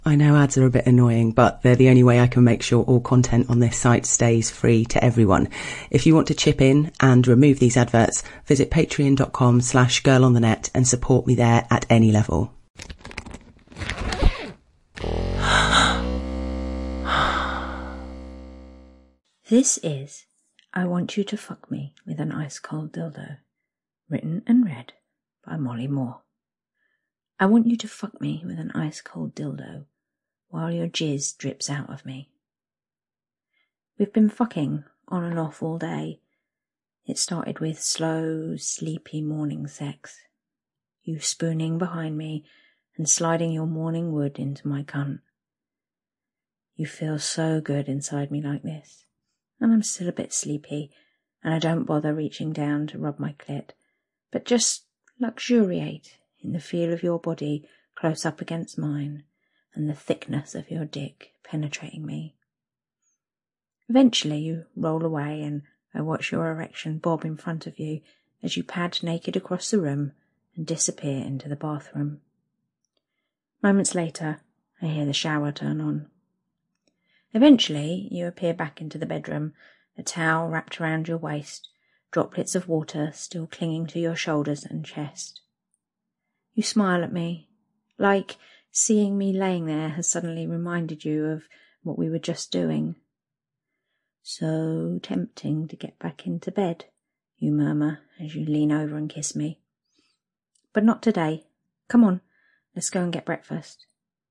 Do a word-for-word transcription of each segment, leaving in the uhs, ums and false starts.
I know ads are a bit annoying, but they're the only way I can make sure all content on this site stays free to everyone. If you want to chip in and remove these adverts, visit patreon.com slash girlonthenet and support me there at any level. This is I Want You to Fuck Me with an Ice Cold Dildo, written and read by Molly Moore. I want you to fuck me with an ice cold dildo while your jizz drips out of me. We've been fucking on and off all day. It started with slow, sleepy morning sex. You spooning behind me and sliding your morning wood into my cunt. You feel so good inside me like this, and I'm still a bit sleepy, and I don't bother reaching down to rub my clit, but just luxuriate in the feel of your body close up against mine and the thickness of your dick penetrating me. Eventually you roll away and I watch your erection bob in front of you as you pad naked across the room and disappear into the bathroom. Moments later, I hear the shower turn on. Eventually you appear back into the bedroom, a towel wrapped around your waist, droplets of water still clinging to your shoulders and chest. You smile at me, like seeing me laying there has suddenly reminded you of what we were just doing. So tempting to get back into bed, you murmur as you lean over and kiss me. But not today. Come on, let's go and get breakfast.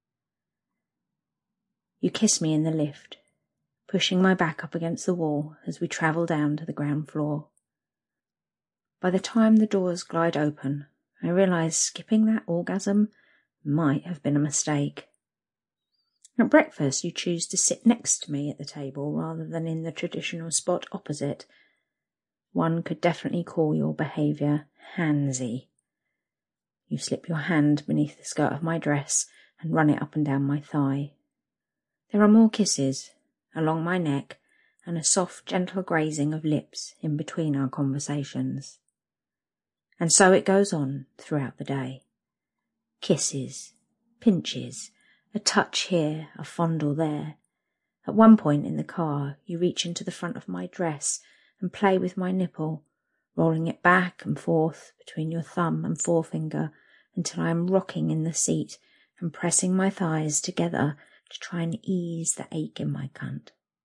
You kiss me in the lift, pushing my back up against the wall as we travel down to the ground floor. By the time the doors glide open, I realise skipping that orgasm might have been a mistake. At breakfast, you choose to sit next to me at the table rather than in the traditional spot opposite. One could definitely call your behaviour handsy. You slip your hand beneath the skirt of my dress and run it up and down my thigh. There are more kisses along my neck and a soft, gentle grazing of lips in between our conversations. And so it goes on throughout the day. Kisses, pinches, a touch here, a fondle there. At one point in the car, you reach into the front of my dress and play with my nipple, rolling it back and forth between your thumb and forefinger until I am rocking in the seat and pressing my thighs together to try and ease the ache in my cunt.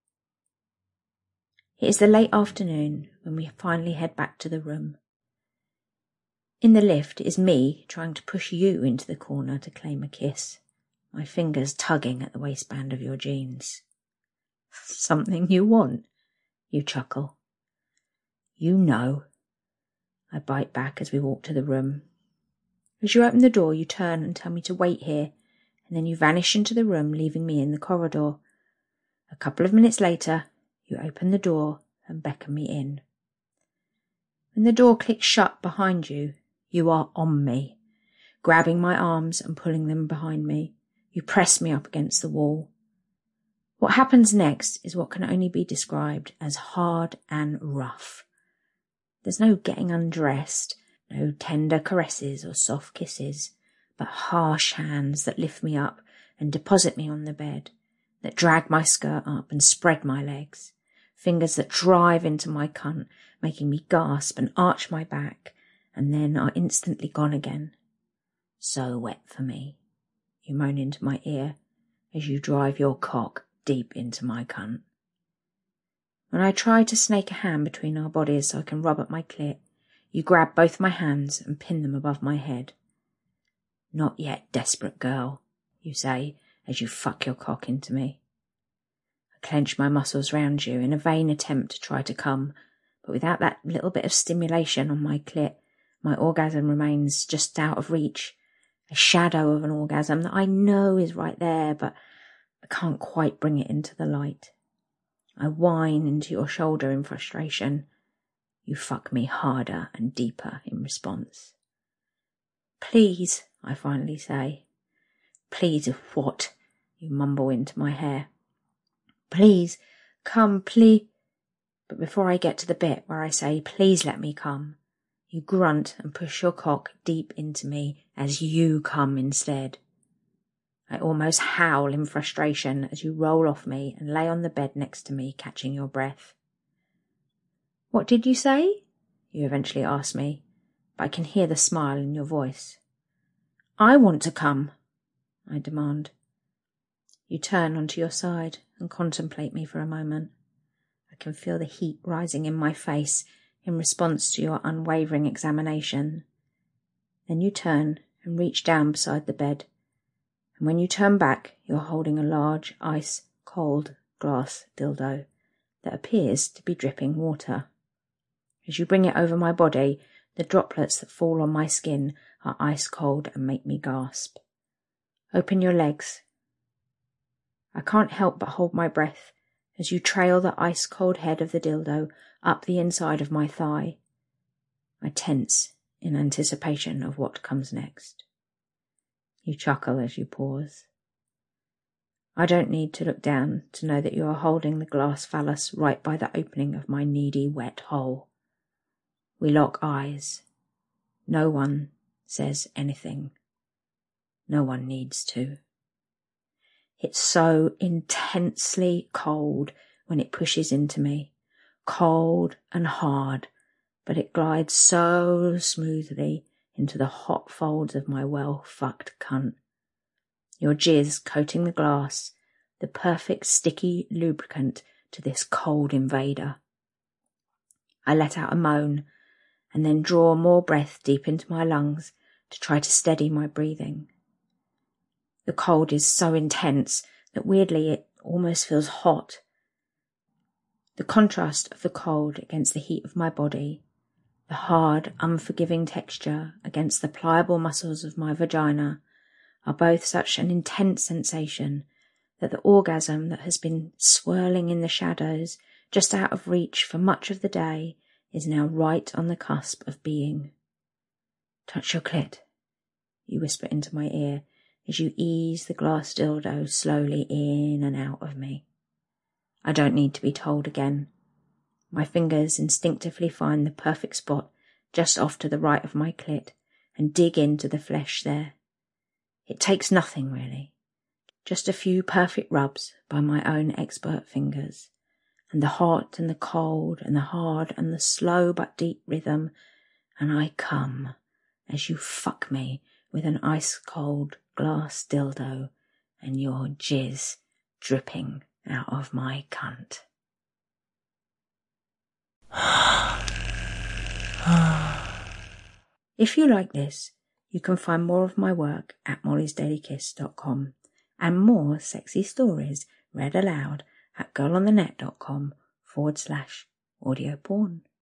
It is the late afternoon when we finally head back to the room. In the lift is me trying to push you into the corner to claim a kiss, my fingers tugging at the waistband of your jeans. Something you want, you chuckle. You know. I bite back as we walk to the room. As you open the door, you turn and tell me to wait here, and then you vanish into the room, leaving me in the corridor. A couple of minutes later, you open the door and beckon me in. When the door clicks shut behind you, you are on me, grabbing my arms and pulling them behind me. You press me up against the wall. What happens next is what can only be described as hard and rough. There's no getting undressed, no tender caresses or soft kisses, but harsh hands that lift me up and deposit me on the bed, that drag my skirt up and spread my legs, fingers that drive into my cunt, making me gasp and arch my back, and then are instantly gone again. So wet for me, you moan into my ear as you drive your cock deep into my cunt. When I try to snake a hand between our bodies so I can rub at my clit, you grab both my hands and pin them above my head. Not yet, desperate girl, you say as you fuck your cock into me. I clench my muscles round you in a vain attempt to try to come, but without that little bit of stimulation on my clit, my orgasm remains just out of reach, a shadow of an orgasm that I know is right there, but I can't quite bring it into the light. I whine into your shoulder in frustration. You fuck me harder and deeper in response. Please, I finally say. Please of what? You mumble into my hair. Please, come, please. But before I get to the bit where I say, please let me come, you grunt and push your cock deep into me as you come instead. I almost howl in frustration as you roll off me and lay on the bed next to me, catching your breath. What did you say? You eventually ask me, but I can hear the smile in your voice. I want to come, I demand. You turn onto your side and contemplate me for a moment. I can feel the heat rising in my face in response to your unwavering examination. Then you turn and reach down beside the bed, and when you turn back, you're holding a large, ice-cold glass dildo that appears to be dripping water. As you bring it over my body, the droplets that fall on my skin are ice-cold and make me gasp. Open your legs. I can't help but hold my breath as you trail the ice-cold head of the dildo up the inside of my thigh. I tense in anticipation of what comes next. You chuckle as you pause. I don't need to look down to know that you are holding the glass phallus right by the opening of my needy, wet hole. We lock eyes. No one says anything. No one needs to. It's so intensely cold when it pushes into me. Cold and hard, but it glides so smoothly into the hot folds of my well-fucked cunt. Your jizz coating the glass, the perfect sticky lubricant to this cold invader. I let out a moan and then draw more breath deep into my lungs to try to steady my breathing. The cold is so intense that weirdly it almost feels hot. The contrast of the cold against the heat of my body, the hard, unforgiving texture against the pliable muscles of my vagina, are both such an intense sensation that the orgasm that has been swirling in the shadows, just out of reach for much of the day, is now right on the cusp of being. Touch your clit, you whisper into my ear as you ease the glass dildo slowly in and out of me. I don't need to be told again. My fingers instinctively find the perfect spot just off to the right of my clit and dig into the flesh there. It takes nothing really, just a few perfect rubs by my own expert fingers, and the hot and the cold and the hard and the slow but deep rhythm, and I come as you fuck me with an ice-cold glass dildo and your jizz dripping out of my cunt. If you like this, you can find more of my work at mollys daily kiss dot com and more sexy stories read aloud at girlonthenet dot com forward slash audio porn.